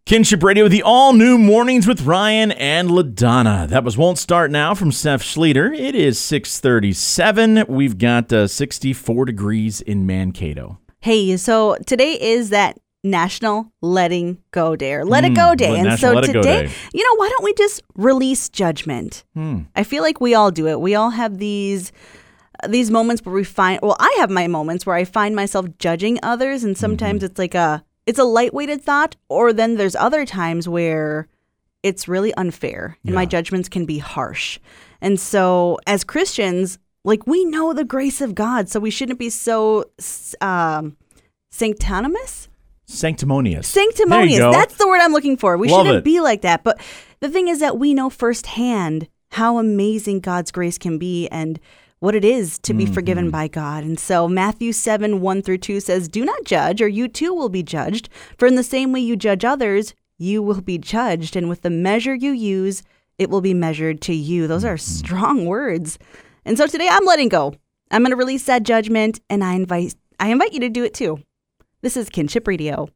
Kinship Radio, the all-new Mornings with Ryan and LaDonna. That was Won't Start Now from Seth Schleter. It is 6:37. We've got 64 degrees in Mankato. Hey, so today is that National Letting Go Day, or Let It Go Day. And so today, why don't we just release judgment? I feel like we all do it. We all have these moments where I have my moments where I find myself judging others, and sometimes it's like it's a light-weighted thought, or then there's other times where it's really unfair and my judgments can be harsh. And so as Christians, we know the grace of God, so we shouldn't be so sanctimonious. Sanctimonious. That's the word I'm looking for. We shouldn't be like that. But the thing is that we know firsthand how amazing God's grace can be and what it is to be forgiven by God. And so Matthew 7:1-2 says, "Do not judge, or you too will be judged. For in the same way you judge others, you will be judged. And with the measure you use, it will be measured to you." Those are strong words. And so today I'm letting go. I'm going to release that judgment, and I invite you to do it too. This is Kinship Radio.